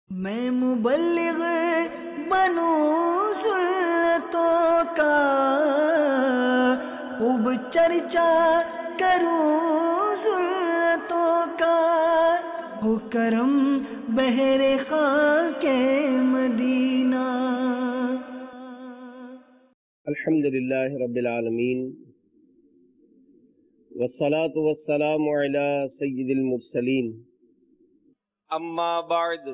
میں مبلغ بنوں سلطوں کا، خوب چرچا کروں سلطوں کا، ہو کرم بہر خاک مدینہ۔ الحمدللہ رب العالمین، والصلاة والسلام علی سید المرسلین، اما بعد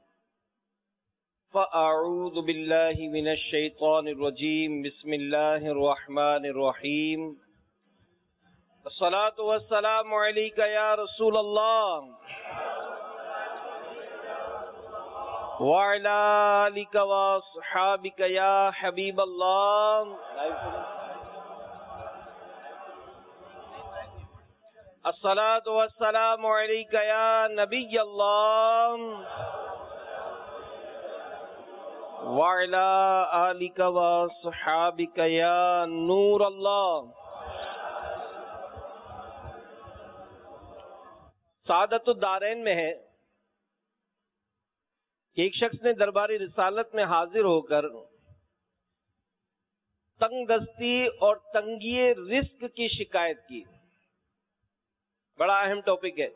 فاعوذ باللہ من الشیطان الرجیم، بسم اللہ الرحمن الرحیم۔ الصلاة والسلام علیک یا رسول اللہ وعلی آلک واصحابک یا حبیب اللہ۔ الصلاة والسلام علیک یا نبی اللہ وعلی آلک واصحابک یا نور اللہ۔ سعادت الدارین میں ہے کہ ایک شخص نے درباری رسالت میں حاضر ہو کر تنگ دستی اور تنگی رزق کی شکایت کی۔ بڑا اہم ٹاپک ہے،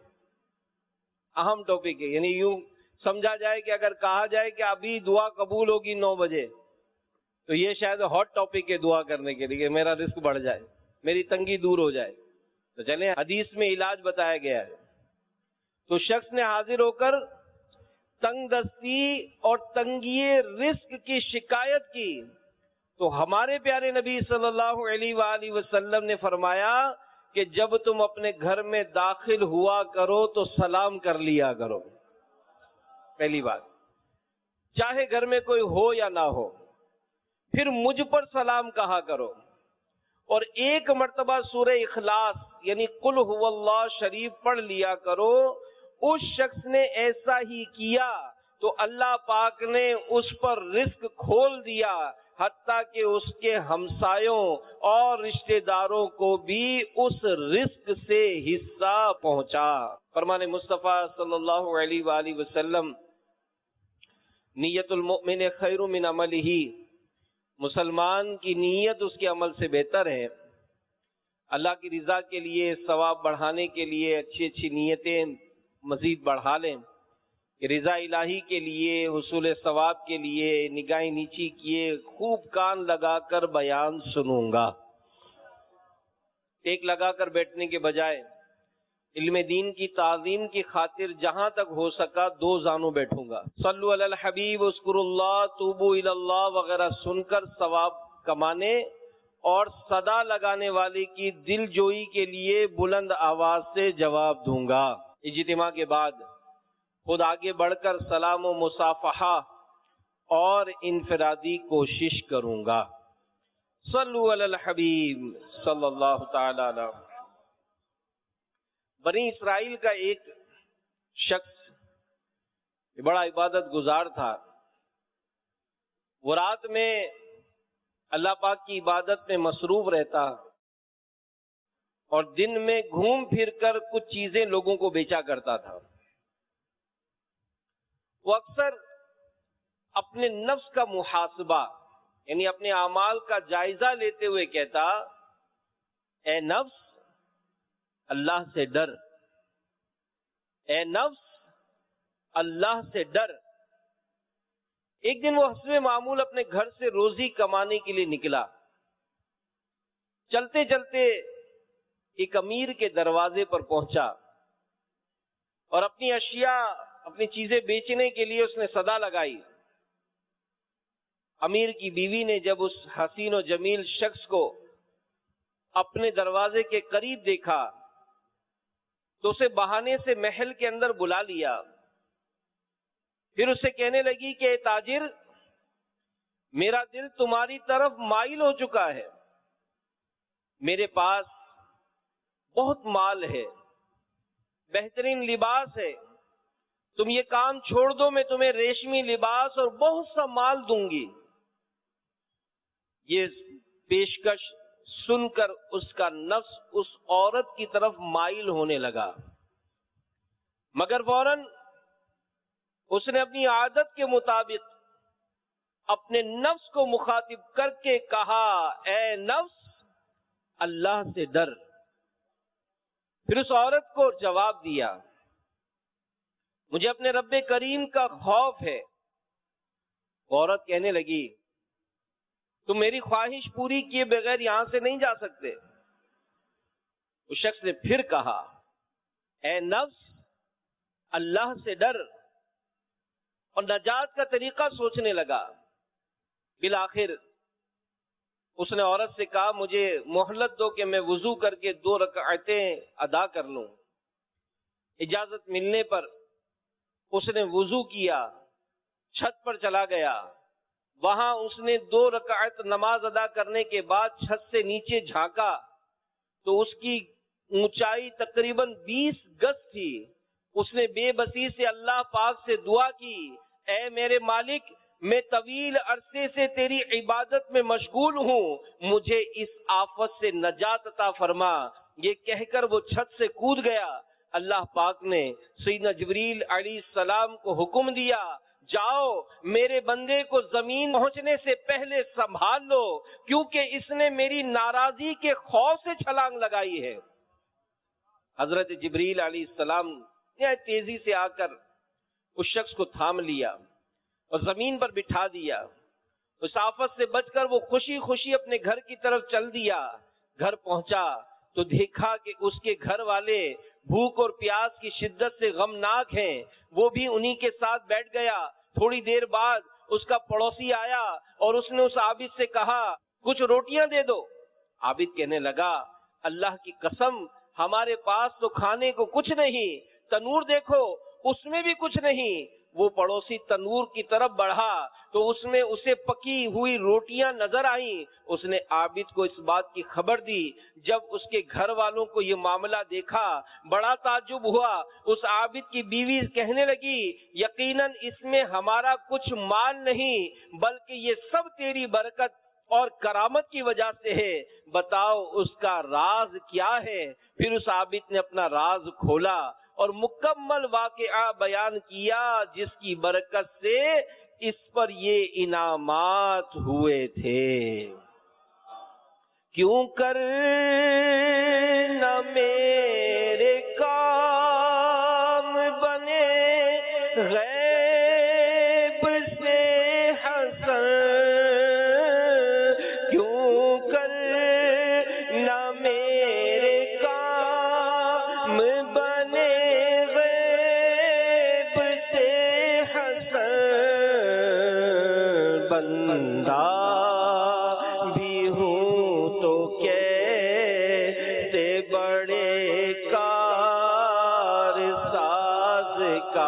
یعنی یوں سمجھا جائے کہ اگر کہا جائے کہ ابھی دعا قبول ہوگی 9 بجے تو یہ شاید ہاٹ ٹاپک ہے دعا کرنے کے لیے کہ میرا رزق بڑھ جائے، میری تنگی دور ہو جائے۔ تو چلیں، حدیث میں علاج بتایا گیا ہے۔ تو شخص نے حاضر ہو کر تنگ دستی اور تنگی رزق کی شکایت کی، تو ہمارے پیارے نبی صلی اللہ علیہ وآلہ وسلم نے فرمایا کہ جب تم اپنے گھر میں داخل ہوا کرو تو سلام کر لیا کرو۔ پہلی بات، چاہے گھر میں کوئی ہو یا نہ ہو، پھر مجھ پر سلام کہا کرو، اور ایک مرتبہ سورہ اخلاص یعنی قل هو اللہ شریف پڑھ لیا کرو۔ اس شخص نے ایسا ہی کیا تو اللہ پاک نے اس پر رزق کھول دیا، حتیٰ کہ اس کے ہمسایوں اور رشتہ داروں کو بھی اس رزق سے حصہ پہنچا۔ فرمان مصطفیٰ صلی اللہ علیہ وآلہ وسلم، نیت المؤمن خیر من عملہ، مسلمان کی نیت اس کے عمل سے بہتر ہے۔ اللہ کی رضا کے لیے، ثواب بڑھانے کے لیے اچھی اچھی نیتیں مزید بڑھا لیں کہ رضا الہی کے لیے، حصول ثواب کے لیے نگاہیں نیچی کیے خوب کان لگا کر بیان سنوں گا۔ ایک لگا کر بیٹھنے کے بجائے علم دین کی تعظیم کی خاطر جہاں تک ہو سکا 2 زانوں بیٹھوں گا۔ صلو علی الحبیب، اذکروا اللہ، توبوا الی اللہ وغیرہ سن کر ثواب کمانے اور صدا لگانے والے کی دل جوئی کے لیے بلند آواز سے جواب دوں گا۔ اجتماع کے بعد خود آگے بڑھ کر سلام و مصافحہ اور انفرادی کوشش کروں گا۔ صلو علی الحبیب صلی اللہ تعالی علیہ۔ بنی اسرائیل کا ایک شخص بڑا عبادت گزار تھا۔ وہ رات میں اللہ پاک کی عبادت میں مصروف رہتا اور دن میں گھوم پھر کر کچھ چیزیں لوگوں کو بیچا کرتا تھا۔ وہ اکثر اپنے نفس کا محاسبہ یعنی اپنے اعمال کا جائزہ لیتے ہوئے کہتا، اے نفس اللہ سے ڈر، اے نفس اللہ سے ڈر۔ ایک دن وہ حسب معمول اپنے گھر سے روزی کمانے کے لیے نکلا۔ چلتے چلتے ایک امیر کے دروازے پر پہنچا اور اپنی اشیاء، اپنی چیزیں بیچنے کے لیے اس نے صدا لگائی۔ امیر کی بیوی نے جب اس حسین و جمیل شخص کو اپنے دروازے کے قریب دیکھا تو اسے بہانے سے محل کے اندر بلا لیا۔ پھر اسے کہنے لگی کہ اے تاجر، میرا دل تمہاری طرف مائل ہو چکا ہے، میرے پاس بہت مال ہے، بہترین لباس ہے، تم یہ کام چھوڑ دو، میں تمہیں ریشمی لباس اور بہت سا مال دوں گی۔ یہ پیشکش سن کر اس کا نفس اس عورت کی طرف مائل ہونے لگا، مگر فوراً اس نے اپنی عادت کے مطابق اپنے نفس کو مخاطب کر کے کہا، اے نفس اللہ سے ڈر۔ پھر اس عورت کو جواب دیا، مجھے اپنے رب کریم کا خوف ہے۔ عورت کہنے لگی، تم میری خواہش پوری کیے بغیر یہاں سے نہیں جا سکتے۔ اس شخص نے پھر کہا، اے نفس اللہ سے ڈر، اور نجات کا طریقہ سوچنے لگا۔ بالآخر اس نے عورت سے کہا، مجھے مہلت دو کہ میں وضو کر کے 2 رکعتیں ادا کر لوں۔ اجازت ملنے پر اس نے وضو کیا، چھت پر چلا گیا۔ وہاں اس نے 2 رکعت نماز ادا کرنے کے بعد چھت سے نیچے جھانکا تو اس کی اونچائی تقریباً 20 گز تھی۔ اس نے بے بسی سے اللہ پاک سے دعا کی، اے میرے مالک، میں طویل عرصے سے تیری عبادت میں مشغول ہوں، مجھے اس آفت سے نجات عطا فرما۔ یہ کہہ کر وہ چھت سے کود گیا۔ اللہ پاک نے سیدنا جبریل علیہ السلام کو حکم دیا، جاؤ میرے بندے کو زمین پہنچنے سے پہلے سنبھال لو، کیونکہ اس نے میری ناراضی کے خوف سے چھلانگ لگائی ہے۔ حضرت جبریل علیہ السلام نے تیزی سے آ کر اس شخص کو تھام لیا اور زمین پر بٹھا دیا۔ اس آفت سے بچ کر وہ خوشی خوشی اپنے گھر کی طرف چل دیا۔ گھر پہنچا تو دیکھا کہ اس کے گھر والے بھوک اور پیاس کی شدت سے غمناک ہیں، وہ بھی انہی کے ساتھ بیٹھ گیا۔ تھوڑی دیر بعد اس کا پڑوسی آیا اور اس نے اس عابد سے کہا، کچھ روٹیاں دے دو۔ عابد کہنے لگا، اللہ کی قسم ہمارے پاس تو کھانے کو کچھ نہیں، تنور دیکھو اس میں بھی کچھ نہیں۔ وہ پڑوسی تنور کی طرف بڑھا تو اس میں اسے پکی ہوئی روٹیاں نظر آئیں۔ اس نے عابد کو اس بات کی خبر دی۔ جب اس کے گھر والوں کو یہ معاملہ دیکھا، بڑا تعجب ہوا۔ اس عابد کی بیوی کہنے لگی، یقیناً اس میں ہمارا کچھ مال نہیں، بلکہ یہ سب تیری برکت اور کرامت کی وجہ سے ہے، بتاؤ اس کا راز کیا ہے؟ پھر اس عابد نے اپنا راز کھولا اور مکمل واقعہ بیان کیا، جس کی برکت سے اس پر یہ انعامات ہوئے تھے۔ کیوں کر نہ میرے کام بنے غیب سے حسن، کیوں کر نہ میرے کام بنے غیب سے حسن، بندہ بھی ہوں تو کیسے بڑے کار ساز کا،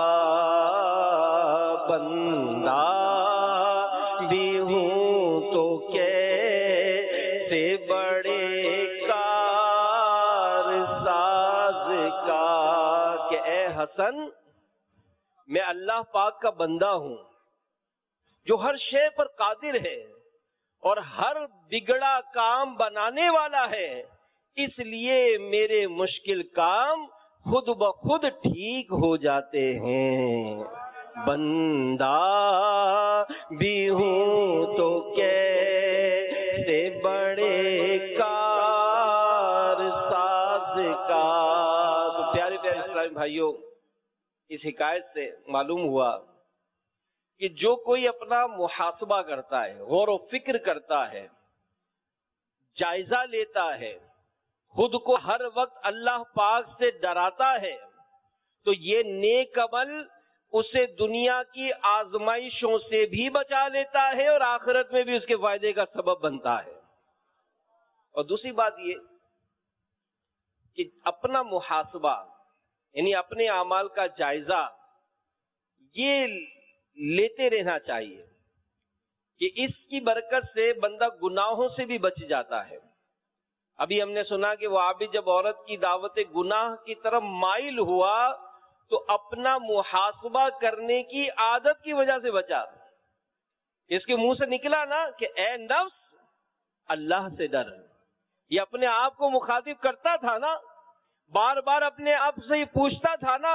بندہ بھی ہوں تو کیسے بڑے کار ساز کا، کہ اے حسن میں اللہ پاک کا بندہ ہوں جو ہر شے پر قادر ہے اور ہر بگڑا کام بنانے والا ہے، اس لیے میرے مشکل کام خود بخود ٹھیک ہو جاتے ہیں۔ بندہ بھی ہوں تو کیسے بڑے کار ساز کا۔ تو پیارے پیارے اسلامی بھائیوں، اس حکایت سے معلوم ہوا کہ جو کوئی اپنا محاسبہ کرتا ہے، غور و فکر کرتا ہے، جائزہ لیتا ہے، خود کو ہر وقت اللہ پاک سے ڈراتا ہے، تو یہ نیک عمل اسے دنیا کی آزمائشوں سے بھی بچا لیتا ہے اور آخرت میں بھی اس کے فائدے کا سبب بنتا ہے۔ اور دوسری بات یہ کہ اپنا محاسبہ یعنی اپنے اعمال کا جائزہ یہ لیتے رہنا چاہیے کہ اس کی برکت سے بندہ گناہوں سے بھی بچ جاتا ہے۔ ابھی ہم نے سنا کہ وہ عابد جب عورت کی دعوت گناہ کی طرف مائل ہوا تو اپنا محاسبہ کرنے کی عادت کی وجہ سے بچا۔ اس کے منہ سے نکلا نا کہ اے نفس اللہ سے ڈر، یہ اپنے آپ کو مخاطب کرتا تھا نا، بار بار اپنے آپ سے ہی پوچھتا تھا نا،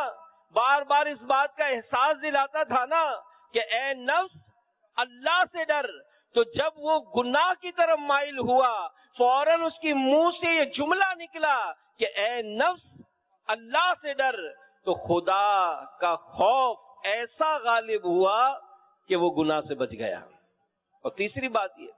بار بار اس بات کا احساس دلاتا تھا نا کہ اے نفس اللہ سے ڈر، تو جب وہ گناہ کی طرف مائل ہوا فوراً اس کی منہ سے یہ جملہ نکلا کہ اے نفس اللہ سے ڈر، تو خدا کا خوف ایسا غالب ہوا کہ وہ گناہ سے بچ گیا۔ اور تیسری بات یہ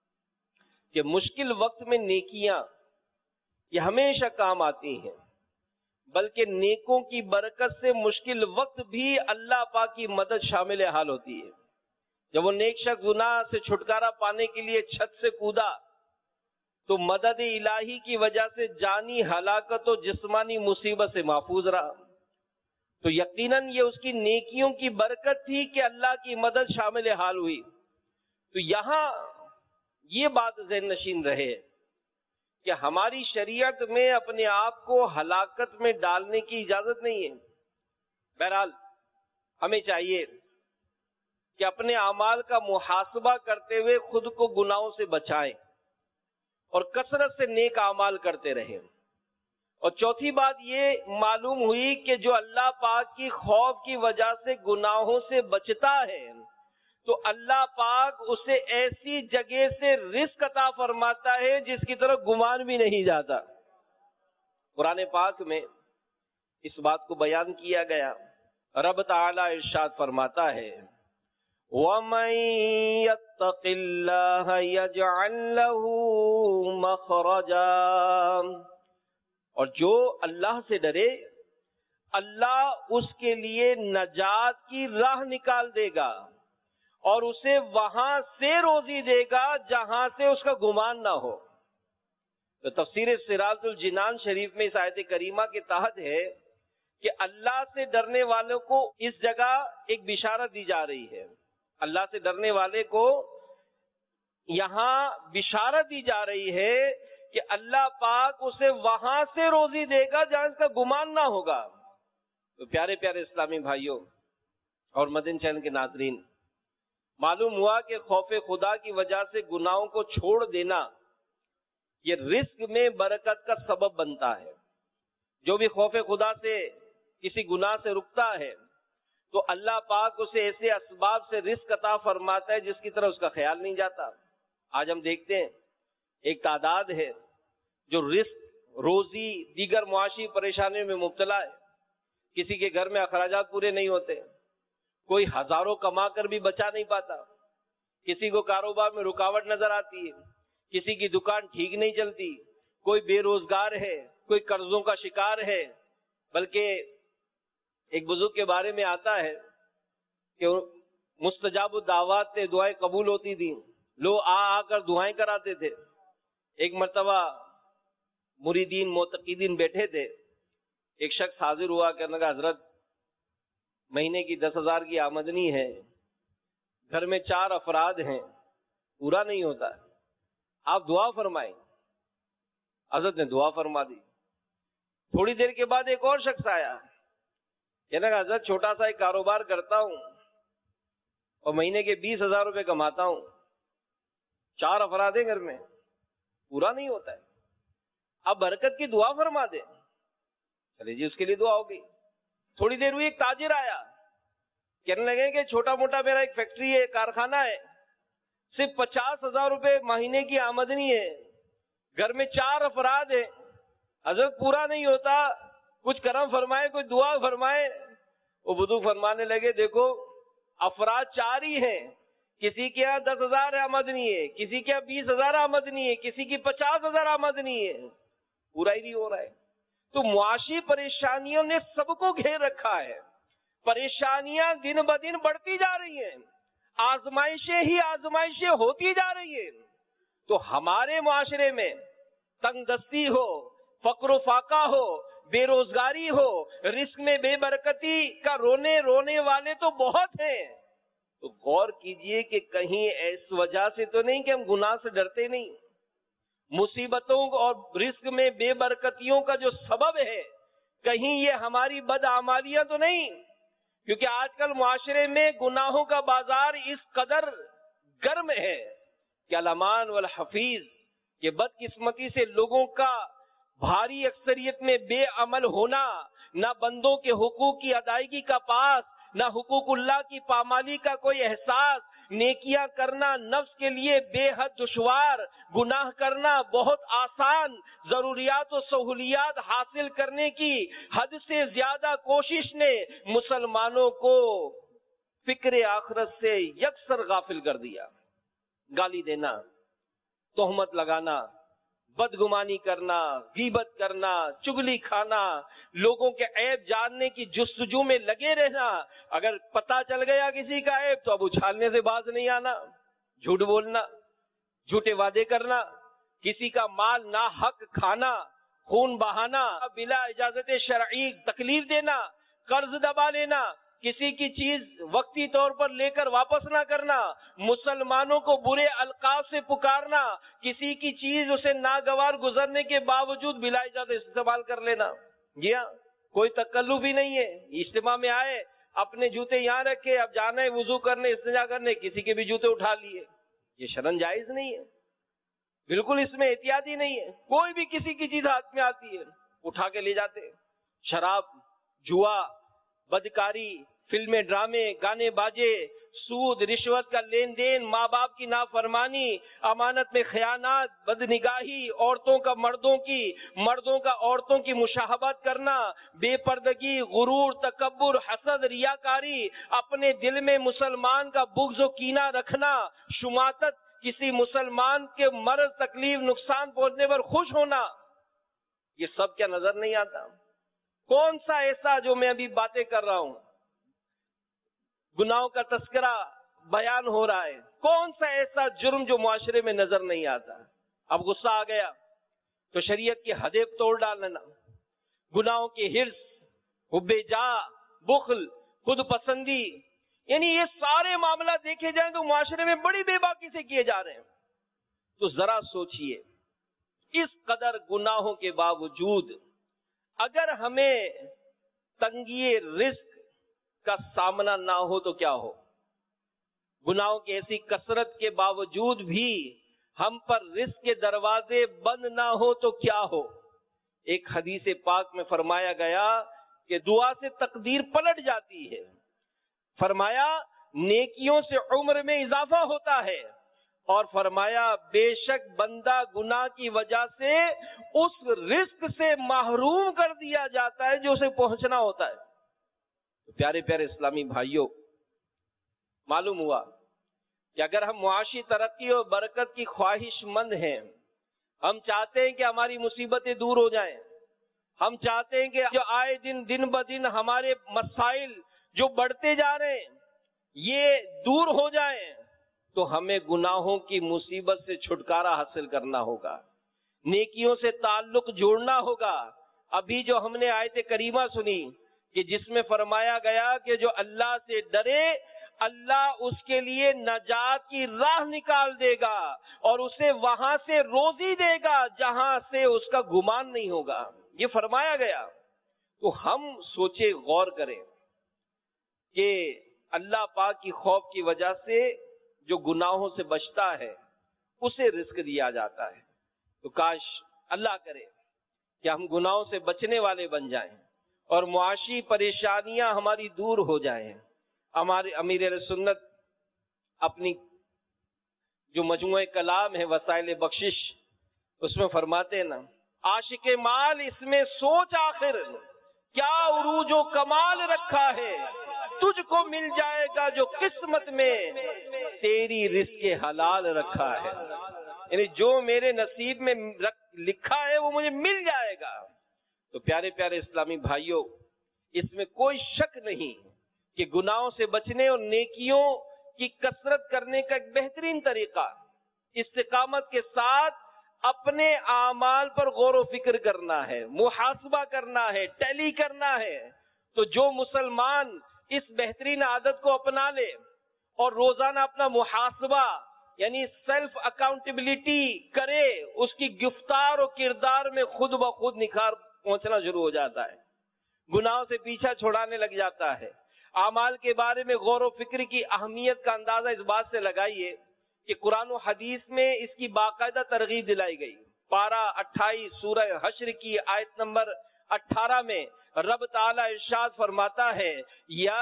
کہ مشکل وقت میں نیکیاں یہ ہمیشہ کام آتی ہیں، بلکہ نیکوں کی برکت سے مشکل وقت بھی اللہ پاک کی مدد شامل حال ہوتی ہے۔ جب وہ نیک شخص گناہ سے چھٹکارا پانے کے لیے چھت سے کودا تو مدد الہی کی وجہ سے جانی ہلاکت و جسمانی مصیبت سے محفوظ رہا۔ تو یقیناً یہ اس کی نیکیوں کی برکت تھی کہ اللہ کی مدد شامل حال ہوئی۔ تو یہاں یہ بات ذہن نشین رہے کہ ہماری شریعت میں اپنے آپ کو ہلاکت میں ڈالنے کی اجازت نہیں ہے۔ بہرحال ہمیں چاہیے کہ اپنے اعمال کا محاسبہ کرتے ہوئے خود کو گناہوں سے بچائیں اور کثرت سے نیک اعمال کرتے رہیں۔ اور چوتھی بات یہ معلوم ہوئی کہ جو اللہ پاک کی خوف کی وجہ سے گناہوں سے بچتا ہے تو اللہ پاک اسے ایسی جگہ سے رزق عطا فرماتا ہے جس کی طرف گمان بھی نہیں جاتا۔ قرآن پاک میں اس بات کو بیان کیا گیا۔ رب تعالی ارشاد فرماتا ہے وَمَن يَتَّقِ اللَّهَ يَجْعَل لَّهُ مَخْرَجًا، اور جو اللہ سے ڈرے اللہ اس کے لیے نجات کی راہ نکال دے گا اور اسے وہاں سے روزی دے گا جہاں سے اس کا گمان نہ ہو۔ تو تفسیر سراج الجنان شریف میں اس آیت کریمہ کے تحت ہے کہ اللہ سے ڈرنے والوں کو اس جگہ ایک بشارت دی جا رہی ہے۔ اللہ سے ڈرنے والے کو یہاں بشارت دی جا رہی ہے کہ اللہ پاک اسے وہاں سے روزی دے گا جہاں اس کا گمان نہ ہوگا۔ تو پیارے پیارے اسلامی بھائیوں اور مدین چینل کے ناظرین، معلوم ہوا کہ خوف خدا کی وجہ سے گناہوں کو چھوڑ دینا یہ رزق میں برکت کا سبب بنتا ہے۔ جو بھی خوف خدا سے کسی گناہ سے رکتا ہے تو اللہ پاک اسے ایسے اسباب سے رزق عطا فرماتا ہے جس کی طرف اس کا خیال نہیں جاتا۔ آج ہم دیکھتے ہیں ایک تعداد ہے جو رزق، روزی، دیگر معاشی پریشانیوں میں مبتلا ہے۔ کسی کے گھر میں اخراجات پورے نہیں ہوتے، کوئی ہزاروں کما کر بھی بچا نہیں پاتا، کسی کو کاروبار میں رکاوٹ نظر آتی ہے، کسی کی دکان ٹھیک نہیں چلتی، کوئی بے روزگار ہے، کوئی قرضوں کا شکار ہے۔ بلکہ ایک بزرگ کے بارے میں آتا ہے کہ مستجاب الدعوات سے دعائیں قبول ہوتی تھیں، لوگ آ کر دعائیں کراتے تھے۔ ایک مرتبہ مریدین معتقدین بیٹھے تھے، ایک شخص حاضر ہوا، کہنے لگا حضرت مہینے کی 10,000 کی آمدنی ہے، گھر میں 4 افراد ہیں، پورا نہیں ہوتا، آپ دعا فرمائیں۔ حضرت نے دعا فرما دی۔ تھوڑی دیر کے بعد ایک اور شخص آیا، کہنے لگا حضرت چھوٹا سا ایک کاروبار کرتا ہوں اور مہینے کے 20,000 روپے کماتا ہوں، 4 افراد ہیں گھر میں، پورا نہیں ہوتا ہے، اب برکت کی دعا فرما دیں۔ چلے جی، اس کے لیے دعا ہو گئی۔ تھوڑی دیر ہوئی، ایک تاجر آیا، کہنے لگے کہ چھوٹا موٹا میرا ایک فیکٹری ہے، کارخانہ ہے، صرف 50,000 روپے مہینے کی آمدنی ہے، گھر میں 4 افراد ہیں، حضرت پورا نہیں ہوتا، کچھ کرم فرمائے، کوئی دعا فرمائے۔ وہ بزرگ فرمانے لگے دیکھو افراد 4 ہی ہیں، کسی کے یہاں 10,000 آمدنی ہے، کسی کے یہاں 20,000 آمدنی ہے، کسی کی 50,000 آمدنی ہے، پورا ہی نہیں ہو رہا ہے۔ تو معاشی پریشانیوں نے سب کو گھیر رکھا ہے، پریشانیاں دن بدن بڑھتی جا رہی ہیں، آزمائشیں ہی آزمائشیں ہوتی جا رہی ہیں۔ تو ہمارے معاشرے میں تنگ دستی ہو، فقر و فاقہ ہو، بے روزگاری ہو، رزق میں بے برکتی کا رونے والے تو بہت ہیں۔ تو غور کیجئے کہ کہیں اس وجہ سے تو نہیں کہ ہم گناہ سے ڈرتے نہیں، مصیبتوں اور رزق میں بے برکتیوں کا جو سبب ہے کہیں یہ ہماری بدعمالیاں تو نہیں، کیونکہ آج کل معاشرے میں گناہوں کا بازار اس قدر گرم ہے کہ الامان والحفیظ کہ بدقسمتی سے لوگوں کا بھاری اکثریت میں بے عمل ہونا، نہ بندوں کے حقوق کی ادائیگی کا پاس، نہ حقوق اللہ کی پامالی کا کوئی احساس، نیکیاں کرنا نفس کے لیے بے حد دشوار، گناہ کرنا بہت آسان، ضروریات و سہولیات حاصل کرنے کی حد سے زیادہ کوشش نے مسلمانوں کو فکر آخرت سے یکسر غافل کر دیا۔ گالی دینا، تہمت لگانا، بدگمانی کرنا، غیبت کرنا، چگلی کھانا، لوگوں کے عیب جاننے کی جستجو میں لگے رہنا، اگر پتہ چل گیا کسی کا عیب تو اب اچھالنے سے باز نہیں آنا، جھوٹ بولنا، جھوٹے وعدے کرنا، کسی کا مال ناحق کھانا، خون بہانا، بلا اجازت شرعی تکلیف دینا، قرض دبا لینا، کسی کی چیز وقتی طور پر لے کر واپس نہ کرنا، مسلمانوں کو برے القاب سے پکارنا، کسی کی چیز اسے ناگوار گزرنے کے باوجود بلا اجازت استعمال کر لینا۔ جی ہاں، کوئی تکلف ہی نہیں ہے، اجتماع میں آئے، اپنے جوتے یہاں رکھے، اب جانا ہے وضو کرنے، استنجا کرنے، کسی کے بھی جوتے اٹھا لیے، یہ شرعاً جائز نہیں ہے، بالکل اس میں احتیاط ہی نہیں ہے۔ کوئی بھی کسی کی چیز ہاتھ میں آتی ہے اٹھا کے لے جاتے۔ شراب، جوا، بدکاری، فلمیں، ڈرامے، گانے باجے، سود، رشوت کا لین دین، ماں باپ کی نافرمانی، امانت میں خیانت، بدنگاہی، عورتوں کا مردوں کی، مردوں کا عورتوں کی مشاہبت کرنا، بے پردگی، غرور، تکبر، حسد، ریاکاری، اپنے دل میں مسلمان کا بغض و کینہ رکھنا، شماتت، کسی مسلمان کے مرض، تکلیف، نقصان پہنچنے پر خوش ہونا، یہ سب کیا نظر نہیں آتا؟ کون سا ایسا جو میں ابھی باتیں کر رہا ہوں، گناہوں کا تذکرہ بیان ہو رہا ہے، کون سا ایسا جرم جو معاشرے میں نظر نہیں آتا؟ اب غصہ آ گیا تو شریعت کی حدیں توڑ ڈالنا، گناہوں کے حرص، حب جاہ، بخل، خود پسندی، یعنی یہ سارے معاملات دیکھے جائیں تو معاشرے میں بڑی بے باکی سے کیے جا رہے ہیں۔ تو ذرا سوچئے، اس قدر گناہوں کے باوجود اگر ہمیں تنگی رزق کا سامنا نہ ہو تو کیا ہو؟ گناہوں کی ایسی کثرت کے باوجود بھی ہم پر رزق کے دروازے بند نہ ہو تو کیا ہو؟ ایک حدیث پاک میں فرمایا گیا کہ دعا سے تقدیر پلٹ جاتی ہے، فرمایا نیکیوں سے عمر میں اضافہ ہوتا ہے، اور فرمایا بے شک بندہ گناہ کی وجہ سے اس رزق سے محروم کر دیا جاتا ہے جو اسے پہنچنا ہوتا ہے۔ پیارے پیارے اسلامی بھائیوں، معلوم ہوا کہ اگر ہم معاشی ترقی اور برکت کی خواہش مند ہیں، ہم چاہتے ہیں کہ ہماری مصیبتیں دور ہو جائیں، ہم چاہتے ہیں کہ جو آئے دن دن بدن ہمارے مسائل جو بڑھتے جا رہے ہیں یہ دور ہو جائیں، تو ہمیں گناہوں کی مصیبت سے چھٹکارا حاصل کرنا ہوگا، نیکیوں سے تعلق جوڑنا ہوگا۔ ابھی جو ہم نے آیت کریمہ سنی کہ جس میں فرمایا گیا کہ جو اللہ سے ڈرے اللہ اس کے لیے نجات کی راہ نکال دے گا اور اسے وہاں سے روزی دے گا جہاں سے اس کا گمان نہیں ہوگا، یہ فرمایا گیا۔ تو ہم سوچے، غور کریں کہ اللہ پاک کی خوف کی وجہ سے جو گناہوں سے بچتا ہے اسے رزق دیا جاتا ہے۔ تو کاش اللہ کرے کہ ہم گناہوں سے بچنے والے بن جائیں اور معاشی پریشانیاں ہماری دور ہو جائیں۔ ہمارے امیر اہل سنت اپنی جو مجموعہ کلام ہے وسائل بخشش، اس میں فرماتے ہیں نا، عاشق مال اس میں سوچ آخر کیا عروج و کمال رکھا ہے، تجھ کو مل جائے گا جو قسمت میں تیری رزق حلال رکھا ہے، یعنی جو میرے نصیب میں لکھا ہے وہ مجھے مل جائے گا۔ تو پیارے پیارے اسلامی بھائیوں، اس میں کوئی شک نہیں کہ گناہوں سے بچنے اور نیکیوں کی کثرت کرنے کا ایک بہترین طریقہ استقامت کے ساتھ اپنے اعمال پر غور و فکر کرنا ہے، محاسبہ کرنا ہے، ٹیلی کرنا ہے۔ تو جو مسلمان اس بہترین عادت کو اپنا لے اور روزانہ اپنا محاسبہ یعنی سیلف اکاؤنٹیبلٹی کرے، اس کی گفتار و کردار میں خود بخود نکھار پہنچنا شروع ہو جاتا ہے، گناہوں سے پیچھا چھڑانے لگ جاتا ہے۔ اعمال کے بارے میں غور و فکر کی اہمیت کا اندازہ اس بات سے لگائیے کہ قرآن و حدیث میں اس کی باقاعدہ ترغیب دلائی گئی۔ پارہ 28 سورہ حشر کی آیت نمبر 18 میں رب تعالیٰ ارشاد فرماتا ہے یا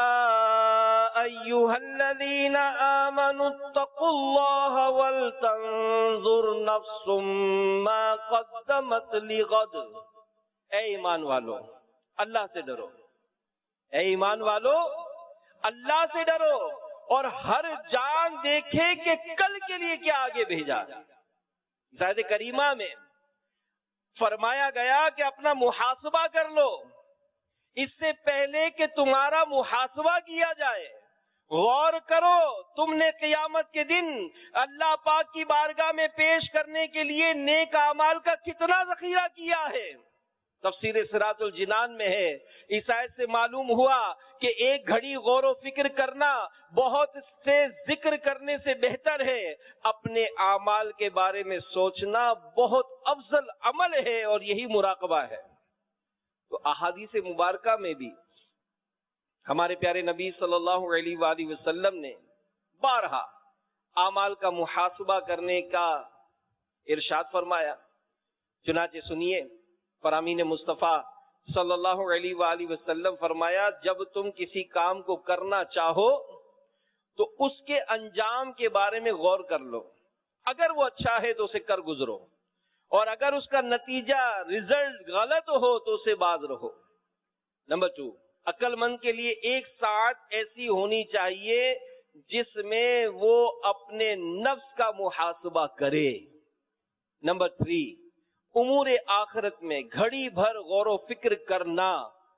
ایھا الذین آمنوا اتقوا اللہ ولتنظر نفس ما قدمت لغد. اے ایمان والو اللہ سے ڈرو، اے ایمان والو اللہ سے ڈرو اور ہر جان دیکھے کہ کل کے لیے کیا آگے بھیجا. آیت کریمہ میں فرمایا گیا کہ اپنا محاسبہ کر لو اس سے پہلے کہ تمہارا محاسبہ کیا جائے. غور کرو تم نے قیامت کے دن اللہ پاک کی بارگاہ میں پیش کرنے کے لیے نیک اعمال کا کتنا ذخیرہ کیا ہے. تفسیر صراط الجنان میں ہے. اس آیت سے معلوم ہوا کہ ایک گھڑی غور و فکر کرنا بہت سے ذکر کرنے سے بہتر ہے. اپنے اعمال کے بارے میں سوچنا بہت افضل عمل ہے اور یہی مراقبہ ہے. تو احادیث مبارکہ میں بھی ہمارے پیارے نبی صلی اللہ علیہ وآلہ وسلم نے بارہا اعمال کا محاسبہ کرنے کا ارشاد فرمایا. چنانچہ سنیے فرامین مصطفیٰ صلی اللہ علیہ وآلہ وسلم فرمایا جب تم کسی کام کو کرنا چاہو تو اس کے انجام کے بارے میں غور کر لو. اگر وہ اچھا ہے تو اسے کر گزرو اور اگر اس کا نتیجہ رزلٹ غلط ہو تو اسے باز رہو. نمبر 2، عقل مند کے لیے ایک ساعت ایسی ہونی چاہیے جس میں وہ اپنے نفس کا محاسبہ کرے. نمبر 3، امور آخرت میں گھڑی بھر غور و فکر کرنا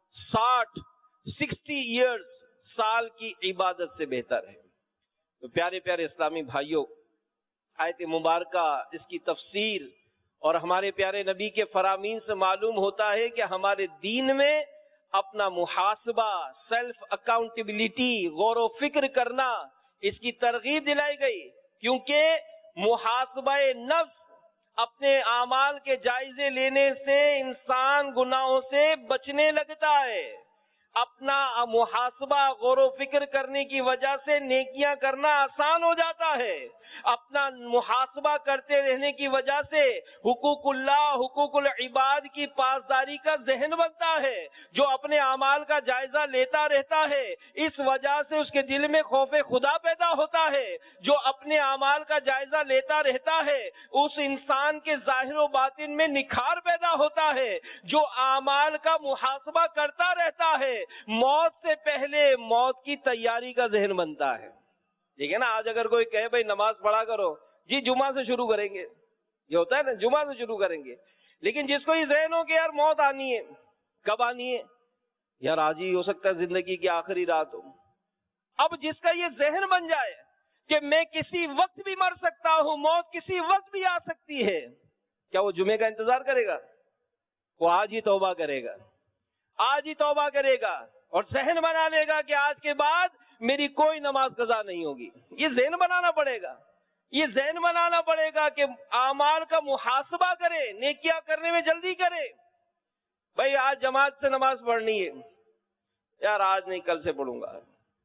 60 ایئرز سال کی عبادت سے بہتر ہے. تو پیارے پیارے اسلامی بھائیوں، آیت مبارکہ، اس کی تفسیر اور ہمارے پیارے نبی کے فرامین سے معلوم ہوتا ہے کہ ہمارے دین میں اپنا محاسبہ، سیلف اکاؤنٹیبلٹی، غور و فکر کرنا، اس کی ترغیب دلائی گئی. کیونکہ محاسبہ نفس، اپنے اعمال کے جائزے لینے سے انسان گناہوں سے بچنے لگتا ہے. اپنا محاسبہ غور و فکر کرنے کی وجہ سے نیکیاں کرنا آسان ہو جاتا ہے. اپنا محاسبہ کرتے رہنے کی وجہ سے حقوق اللہ، حقوق العباد کی پاسداری کا ذہن بنتا ہے. جو اپنے اعمال کا جائزہ لیتا رہتا ہے اس وجہ سے اس کے دل میں خوف خدا پیدا ہوتا ہے. جو اپنے اعمال کا جائزہ لیتا رہتا ہے اس انسان کے ظاہر و باطن میں نکھار پیدا ہوتا ہے. جو اعمال کا محاسبہ کرتا رہتا ہے موت سے پہلے موت کی تیاری کا ذہن بنتا ہے. ٹھیک ہے نا. آج اگر کوئی کہے بھائی نماز پڑھا کرو، جی جمعہ سے شروع کریں گے، یہ ہوتا ہے نا، جمعہ سے شروع کریں گے. لیکن جس کو یہ ذہن ہو کہ یار موت آنی ہے، کب آنی ہے؟ یار آج ہی ہو سکتا ہے زندگی کی آخری رات ہو. اب جس کا یہ ذہن بن جائے کہ میں کسی وقت بھی مر سکتا ہوں، موت کسی وقت بھی آ سکتی ہے، کیا وہ جمعے کا انتظار کرے گا؟ وہ آج ہی توبہ کرے گا، آج ہی توبہ کرے گا اور ذہن بنا لے گا کہ آج کے بعد میری کوئی نماز قضا نہیں ہوگی. یہ ذہن بنانا پڑے گا. یہ ذہن بنانا پڑے گا کہ اعمال کا محاسبہ کرے، نیکیاں کرنے میں جلدی کرے. بھائی آج جماعت سے نماز پڑھنی ہے، یار آج نہیں کل سے پڑھوں گا.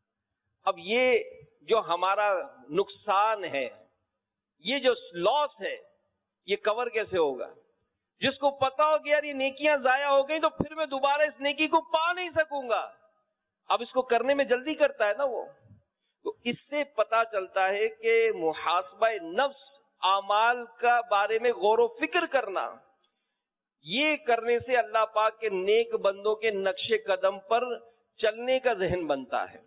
اب یہ جو ہمارا نقصان ہے، یہ جو لاس ہے، یہ کور کیسے ہوگا؟ جس کو پتا ہو کہ یار یہ نیکیاں ضائع ہو گئی تو پھر میں دوبارہ اس نیکی کو پا نہیں سکوں گا، اب اس کو کرنے میں جلدی کرتا ہے نا وہ. تو اس سے پتا چلتا ہے کہ محاسبہ نفس، اعمال کا بارے میں غور و فکر کرنا، یہ کرنے سے اللہ پاک کے نیک بندوں کے نقش قدم پر چلنے کا ذہن بنتا ہے.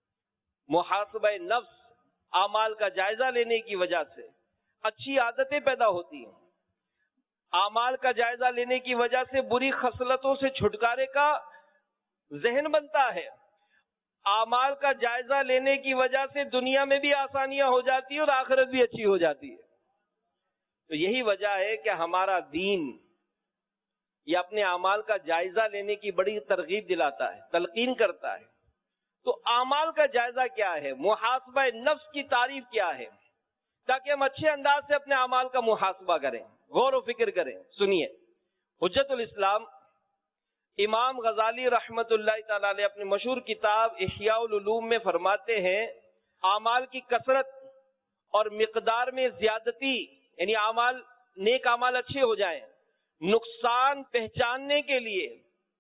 محاسبہ نفس، اعمال کا جائزہ لینے کی وجہ سے اچھی عادتیں پیدا ہوتی ہیں. اعمال کا جائزہ لینے کی وجہ سے بری خصلتوں سے چھٹکارے کا ذہن بنتا ہے. اعمال کا جائزہ لینے کی وجہ سے دنیا میں بھی آسانیاں ہو جاتی ہیں اور آخرت بھی اچھی ہو جاتی ہے. تو یہی وجہ ہے کہ ہمارا دین یہ اپنے اعمال کا جائزہ لینے کی بڑی ترغیب دلاتا ہے، تلقین کرتا ہے. تو اعمال کا جائزہ کیا ہے؟ محاسبہ نفس کی تعریف کیا ہے؟ تاکہ ہم اچھے انداز سے اپنے اعمال کا محاسبہ کریں، غور و فکر کریں. سنیے، حجت الاسلام امام غزالی رحمت اللہ تعالی علیہ اپنی مشہور کتاب احیاء العلوم میں فرماتے ہیں اعمال کی کثرت اور مقدار میں زیادتی، یعنی اعمال، نیک اعمال اچھے ہو جائیں، نقصان پہچاننے کے لیے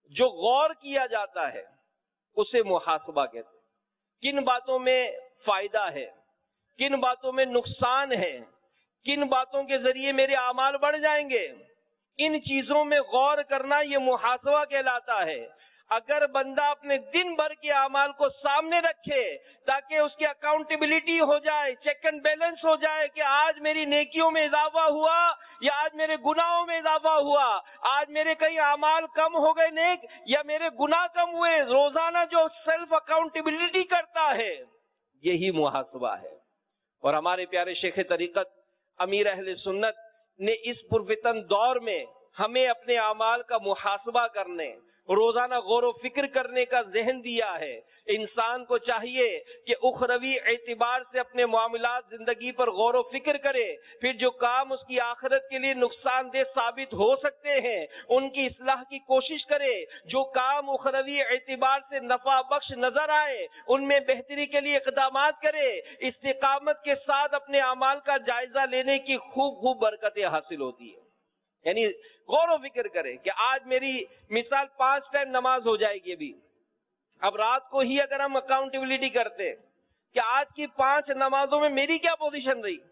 جو غور کیا جاتا ہے اسے محاسبہ کہتے ہیں. کن باتوں میں فائدہ ہے، کن باتوں میں نقصان ہے، کن باتوں کے ذریعے میرے اعمال بڑھ جائیں گے، ان چیزوں میں غور کرنا یہ محاسبہ کہلاتا ہے. اگر بندہ اپنے دن بھر کے اعمال کو سامنے رکھے تاکہ اس کی اکاؤنٹیبلٹی ہو جائے، چیک اینڈ بیلنس ہو جائے کہ آج میری نیکیوں میں اضافہ ہوا یا آج میرے گناہوں میں اضافہ ہوا، آج میرے کئی اعمال کم ہو گئے نیک یا میرے گناہ کم ہوئے، روزانہ جو سیلف اکاؤنٹیبلٹی کرتا ہے یہی محاسبہ ہے. اور ہمارے پیارے شیخ طریقت امیر اہل سنت نے اس پرفتن دور میں ہمیں اپنے اعمال کا محاسبہ کرنے، روزانہ غور و فکر کرنے کا ذہن دیا ہے. انسان کو چاہیے کہ اخروی اعتبار سے اپنے معاملات زندگی پر غور و فکر کرے، پھر جو کام اس کی آخرت کے لیے نقصان دہ ثابت ہو سکتے ہیں ان کی اصلاح کی کوشش کرے، جو کام اخروی اعتبار سے نفع بخش نظر آئے ان میں بہتری کے لیے اقدامات کرے. استقامت کے ساتھ اپنے اعمال کا جائزہ لینے کی خوب برکتیں حاصل ہوتی ہیں. یعنی غور و فکر کرے کہ آج میری مثال 5 ٹائم نماز ہو جائے گی. ابھی اب رات کو ہی اگر ہم اکاؤنٹیبلٹی کرتے کہ آج کی 5 نمازوں میں میری کیا پوزیشن رہی،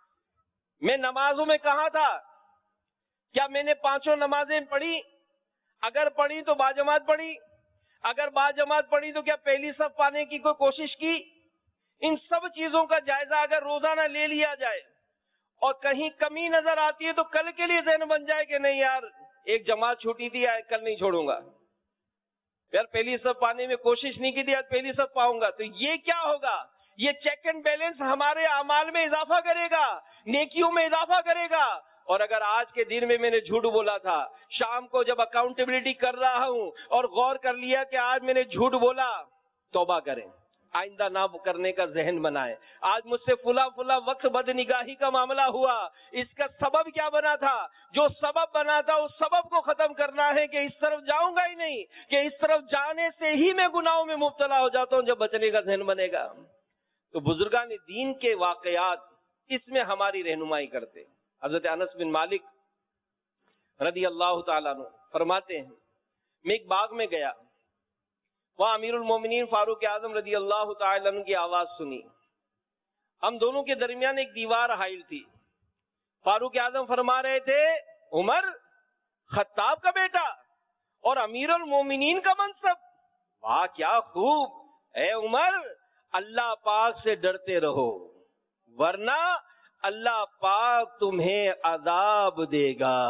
میں نمازوں میں کہاں تھا، کیا میں نے 5 نمازیں پڑھی، اگر پڑھی تو باجماعت پڑھی، اگر باجماعت پڑھی تو کیا پہلی صف پانے کی کوئی کوشش کی. ان سب چیزوں کا جائزہ اگر روزانہ لے لیا جائے اور کہیں کمی نظر آتی ہے تو کل کے لیے ذہن بن جائے کہ نہیں یار ایک جماعت چھوٹی تھی، کل نہیں چھوڑوں گا، یار پہلی صف پانے میں کوشش نہیں کی تھی، آج پہلی صف پاؤں گا. تو یہ کیا ہوگا، یہ چیک اینڈ بیلنس ہمارے اعمال میں اضافہ کرے گا، نیکیوں میں اضافہ کرے گا. اور اگر آج کے دن میں نے جھوٹ بولا تھا، شام کو جب اکاؤنٹیبلٹی کر رہا ہوں اور غور کر لیا کہ آج میں نے جھوٹ بولا، توبہ کریں، آئندہ نہ کرنے کا ذہن بنائیں. آج مجھ سے فلا وقت بد نگاہی کا معاملہ ہوا، اس کا سبب کیا بنا تھا، جو سبب بنا تھا اس سبب کو ختم کرنا ہے کہ اس طرف جاؤں گا ہی نہیں، کہ اس طرف جانے سے ہی میں گناہوں میں مبتلا ہو جاتا ہوں جب بچنے کا ذہن بنے گا. تو بزرگان دین کے واقعات اس میں ہماری رہنمائی کرتے. حضرت انس بن مالک رضی اللہ تعالیٰ عنہ فرماتے ہیں میں ایک باغ میں گیا، وہاں امیر المومنین فاروق اعظم رضی اللہ تعالیٰ عنہ کی آواز سنی. ہم دونوں کے درمیان ایک دیوار حائل تھی. فاروق اعظم فرما رہے تھے عمر خطاب کا بیٹا اور امیر المومنین کا منصب، واہ کیا خوب. اے عمر اللہ پاک سے ڈرتے رہو ورنہ اللہ پاک تمہیں عذاب دے گا.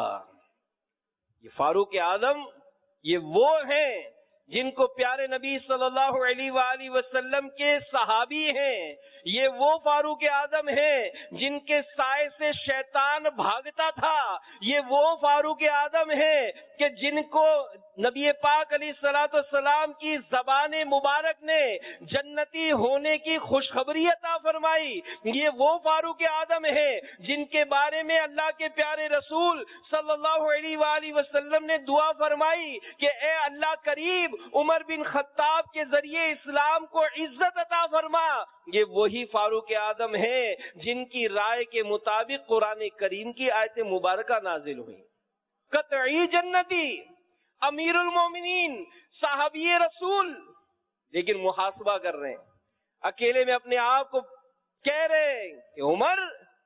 یہ فاروق اعظم یہ وہ ہیں جن کو پیارے نبی صلی اللہ علیہ وآلہ وسلم کے صحابی ہیں. یہ وہ فاروق اعظم ہیں جن کے سائے سے شیطان بھاگتا تھا. یہ وہ فاروق اعظم ہیں کہ جن کو نبی پاک علیہ الصلوۃ والسلام کی زبان مبارک نے جنتی ہونے کی خوشخبری عطا فرمائی. یہ وہ فاروق اعظم ہیں جن کے بارے میں اللہ کے پیارے رسول صلی اللہ علیہ وآلہ وسلم نے دعا فرمائی کہ اے اللہ قریب عمر بن خطاب کے ذریعے اسلام کو عزت عطا فرما. یہ وہی فاروق اعظم ہیں جن کی رائے کے مطابق قرآن کریم کی آیت مبارکہ نازل ہوئی. قطعی جنتی، امیر المومنین، صحابی رسول، لیکن محاسبہ کر رہے ہیں. اکیلے میں اپنے آپ کو کہہ رہے ہیں کہ عمر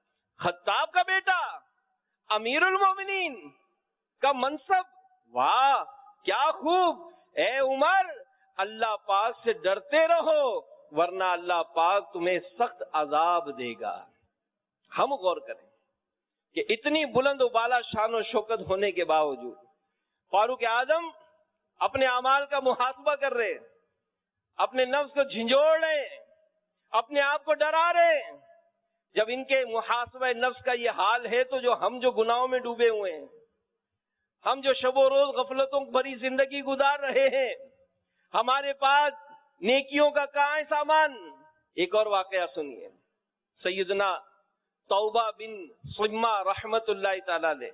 خطاب کا بیٹا، امیر المومنین کا منصب، واہ کیا خوب. اے عمر اللہ پاک سے ڈرتے رہو ورنہ اللہ پاک تمہیں سخت عذاب دے گا. ہم غور کریں کہ اتنی بلند و بالا شان و شوکت ہونے کے باوجود فاروق اعظم اپنے اعمال کا محاسبہ کر رہے، اپنے نفس کو جھنجھوڑ رہے، اپنے آپ کو ڈرا رہے. جب ان کے محاسبہ نفس کا یہ حال ہے تو ہم جو گناہوں میں ڈوبے ہوئے ہیں، ہم جو شب و روز غفلتوں بھری زندگی گزار رہے ہیں، ہمارے پاس نیکیوں کا کہاں ہے سامان. ایک اور واقعہ سنیے. سیدنا توبہ بن سمہ رحمت اللہ تعالی علیہ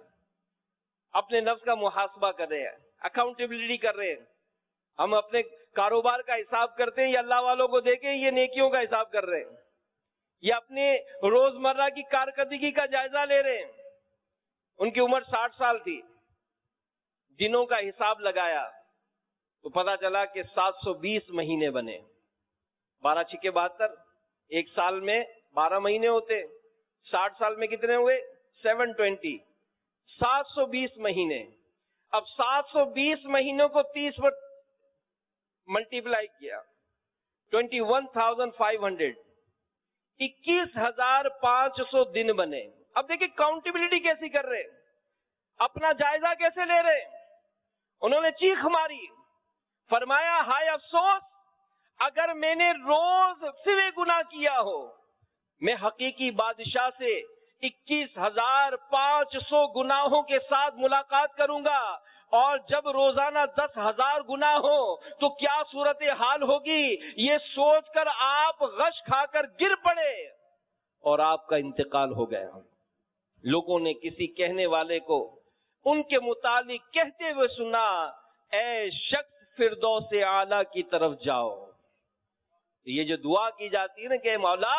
اپنے نفس کا محاسبہ کر رہے ہیں، اکاؤنٹیبلٹی کر رہے ہیں. ہم اپنے کاروبار کا حساب کرتے ہیں یا اللہ والوں کو دیکھیں یہ نیکیوں کا حساب کر رہے ہیں، یا اپنے روزمرہ کی کارکردگی کا جائزہ لے رہے ہیں. ان کی عمر 60 سال تھی. دنوں کا حساب لگایا تو پتا چلا کہ 720 مہینے بنے. 12 چھکے 72, ایک سال میں 12 مہینے ہوتے, 60 سال میں کتنے ہوئے؟ 720. 720 مہینے. اب 720 مہینوں کو 30 پر ملٹیپلائی کیا, 21,500, 21,500 دن بنے. اب دیکھیں کاؤنٹیبلٹی کیسی کر رہے, اپنا جائزہ کیسے لے رہے. انہوں نے چیخ ماری, فرمایا ہائے افسوس اگر میں نے روز سوے گناہ کیا ہو, میں حقیقی بادشاہ سے 21,500 گناہوں کے ساتھ ملاقات کروں گا, اور جب روزانہ 10,000 گناہ ہو تو کیا صورتحال ہوگی, یہ سوچ کر آپ غش کھا کر گر پڑے اور آپ کا انتقال ہو گیا. لوگوں نے کسی کہنے والے کو ان کے متعلق کہتے ہوئے سنا, اے شخص فردوس اعلیٰ کی طرف جاؤ. یہ جو دعا کی جاتی ہے نا کہ مولا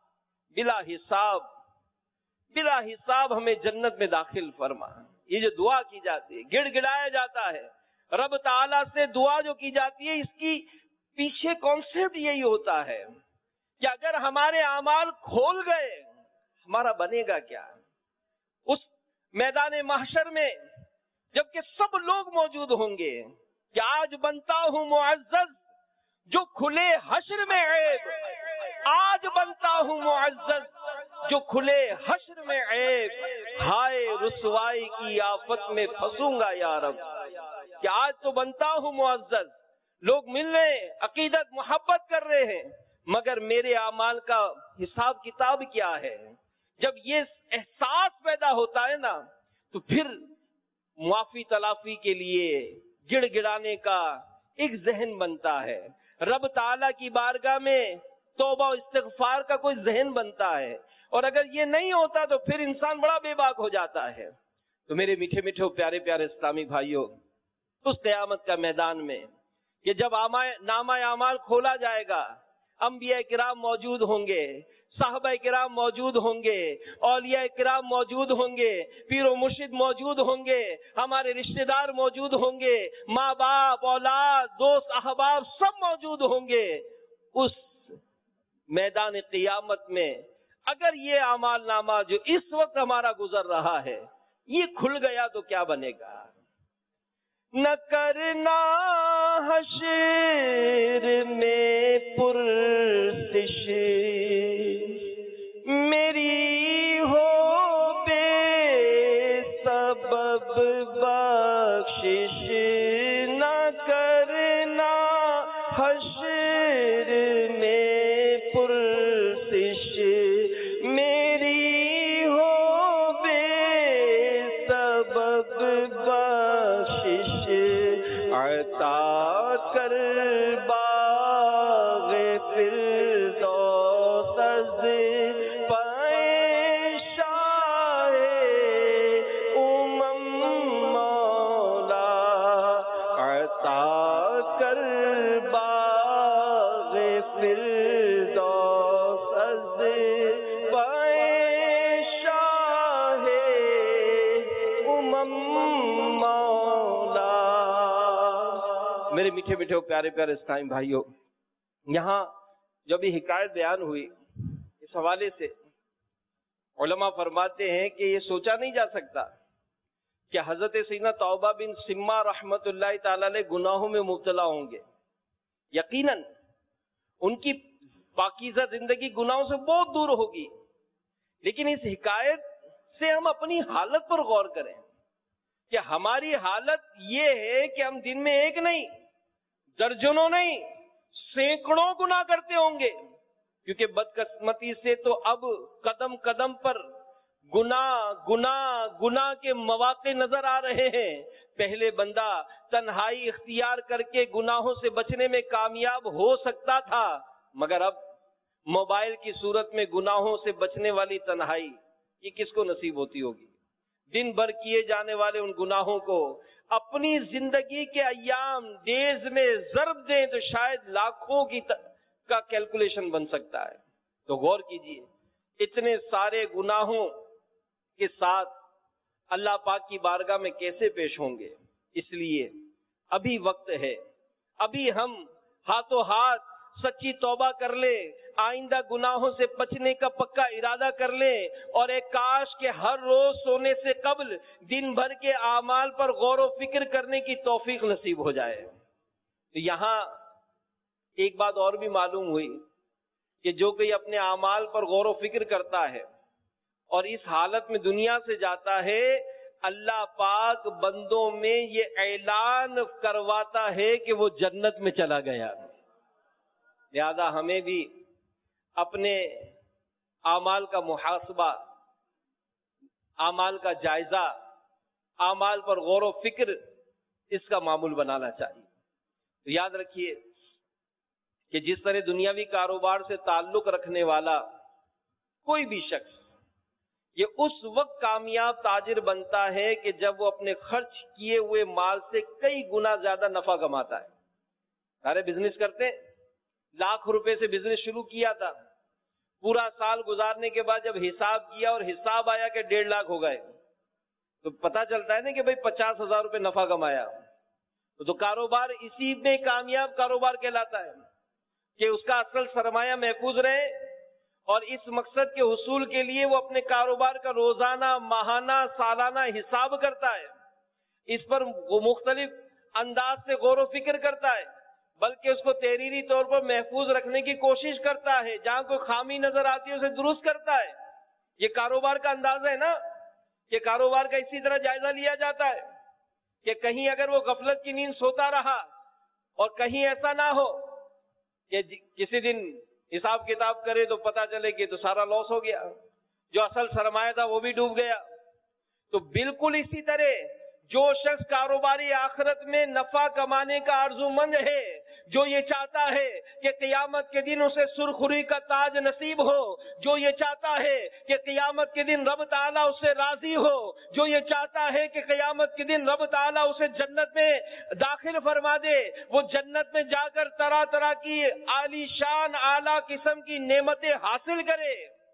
بلا حساب ہمیں جنت میں داخل فرما, یہ جو دعا کی جاتی ہے, گڑ گڑایا جاتا ہے رب تعالیٰ سے دعا جو کی جاتی ہے, اس کی پیچھے کانسیپٹ یہی ہوتا ہے کہ اگر ہمارے اعمال کھول گئے ہمارا بنے گا کیا. اس میدان محشر میں جبکہ سب لوگ موجود ہوں گے کہ آج بنتا ہوں معزز جو کھلے حشر میں عیب, آج بنتا ہوں معزز جو کھلے حشر میں عیب, ہائے رسوائی کی آفت میں پھنسوں گا یا رب. کہ آج تو بنتا ہوں معزز, لوگ مل رہے ہیں, عقیدت محبت کر رہے ہیں, مگر میرے اعمال کا حساب کتاب کیا ہے. جب یہ احساس پیدا ہوتا ہے نا تو پھر معافی تلافی کے لیے گڑ گڑانے کا ایک ذہن بنتا ہے, رب تعالیٰ کی بارگاہ میں توبہ و استغفار کا کوئی ذہن بنتا ہے. اور اگر یہ نہیں ہوتا تو پھر انسان بڑا بے باک ہو جاتا ہے. تو میرے میٹھے میٹھے پیارے پیارے اسلامی بھائیوں, اس قیامت کا میدان میں کہ جب نامہ اعمال کھولا جائے گا, انبیاء کرام موجود ہوں گے, صحابہ کرام موجود ہوں گے, اولیاء کرام موجود ہوں گے, پیر و مرشد موجود ہوں گے, ہمارے رشتہ دار موجود ہوں گے, ماں باپ اولاد دوست احباب سب موجود ہوں گے. اس میدان قیامت میں اگر یہ اعمال نامہ جو اس وقت ہمارا گزر رہا ہے یہ کھل گیا تو کیا بنے گا. نہ کرنا حشر میں پرسش میری ہو بے سبب بخشش, نہ کرنا حشر میں پرسش میری ہو بے سبب بخشش, عطا کر باغ فردوس از پائے شاہ امم مولا, عطا کر باغ فردوس از پائے شاہ امم مولا. میرے میٹھے میٹھے پیارے پیارے اسلامی بھائیوں, یہاں جو بھی حکایت بیان ہوئی اس حوالے سے علماء فرماتے ہیں کہ یہ سوچا نہیں جا سکتا کہ حضرت سیدنا توبہ بن سما رحمت اللہ تعالی علیہ گناہوں میں مبتلا ہوں گے. یقیناً ان کی پاکیزہ زندگی گناہوں سے بہت دور ہوگی, لیکن اس حکایت سے ہم اپنی حالت پر غور کریں کہ ہماری حالت یہ ہے کہ ہم دن میں ایک نہیں, درجنوں نہیں, سینکڑوں گناہ کرتے ہوں گے, کیونکہ بدقسمتی سے تو اب قدم قدم پر گناہ کے مواقع نظر آ رہے ہیں. پہلے بندہ تنہائی اختیار کر کے گناہوں سے بچنے میں کامیاب ہو سکتا تھا, مگر اب موبائل کی صورت میں گناہوں سے بچنے والی تنہائی یہ کس کو نصیب ہوتی ہوگی. دن بھر کیے جانے والے ان گناہوں کو اپنی زندگی کے ایام ڈیز میں ضرب دیں تو شاید لاکھوں کا کیلکولیشن بن سکتا ہے. تو غور کیجئے اتنے سارے گناہوں کے ساتھ اللہ پاک کی بارگاہ میں کیسے پیش ہوں گے. اس لیے ابھی وقت ہے ابھی ہم ہاتھوں ہاتھ سچی توبہ کر لیں، آئندہ گناہوں سے بچنے کا پکا ارادہ کر لیں، اور ایک کاش کہ ہر روز سونے سے قبل دن بھر کے اعمال پر غور و فکر کرنے کی توفیق نصیب ہو جائے۔ تو یہاں ایک بات اور بھی معلوم ہوئی کہ جو کوئی اپنے اعمال پر غور و فکر کرتا ہے اور اس حالت میں دنیا سے جاتا ہے، اللہ پاک بندوں میں یہ اعلان کرواتا ہے کہ وہ جنت میں چلا گیا۔ لہذا ہمیں بھی اپنے اعمال کا محاسبہ، اعمال کا جائزہ، اعمال پر غور و فکر اس کا معمول بنانا چاہیے۔ تو یاد رکھیے کہ جس طرح دنیاوی کاروبار سے تعلق رکھنے والا کوئی بھی شخص یہ اس وقت کامیاب تاجر بنتا ہے کہ جب وہ اپنے خرچ کیے ہوئے مال سے کئی گنا زیادہ نفع کماتا ہے۔ سارے بزنس کرتے ہیں، لاکھ روپے سے بزنس شروع کیا تھا، پورا سال گزارنے کے بعد جب حساب کیا اور حساب آیا کہ 1.5 لاکھ ہو گئے، تو پتا چلتا ہے نا کہ بھئی 50,000 روپے نفع کمایا۔ تو کاروبار اسی میں کامیاب کاروبار کہلاتا ہے کہ اس کا اصل سرمایہ محفوظ رہے، اور اس مقصد کے حصول کے لیے وہ اپنے کاروبار کا روزانہ، ماہانہ، سالانہ حساب کرتا ہے، اس پر وہ مختلف انداز سے غور و فکر کرتا ہے، بلکہ اس کو تحریری طور پر محفوظ رکھنے کی کوشش کرتا ہے، جہاں کوئی خامی نظر آتی ہے اسے درست کرتا ہے۔ یہ کاروبار کا انداز ہے نا، یہ کاروبار کا اسی طرح جائزہ لیا جاتا ہے کہ کہیں اگر وہ غفلت کی نیند سوتا رہا اور کہیں ایسا نہ ہو کہ کسی دن حساب کتاب کرے تو پتا چلے کہ تو سارا لاس ہو گیا، جو اصل سرمایہ تھا وہ بھی ڈوب گیا۔ تو بالکل اسی طرح جو شخص کاروباری آخرت میں نفع کمانے کا آرزو مند ہے، جو یہ چاہتا ہے کہ قیامت کے دن اسے سرخری کا تاج نصیب ہو، جو یہ چاہتا ہے کہ قیامت کے دن رب تعالیٰ اس سے راضی ہو، جو یہ چاہتا ہے کہ قیامت کے دن رب تعالیٰ اسے جنت میں داخل فرما دے، وہ جنت میں جا کر طرح طرح کی عالی شان، اعلیٰ قسم کی نعمتیں حاصل کرے،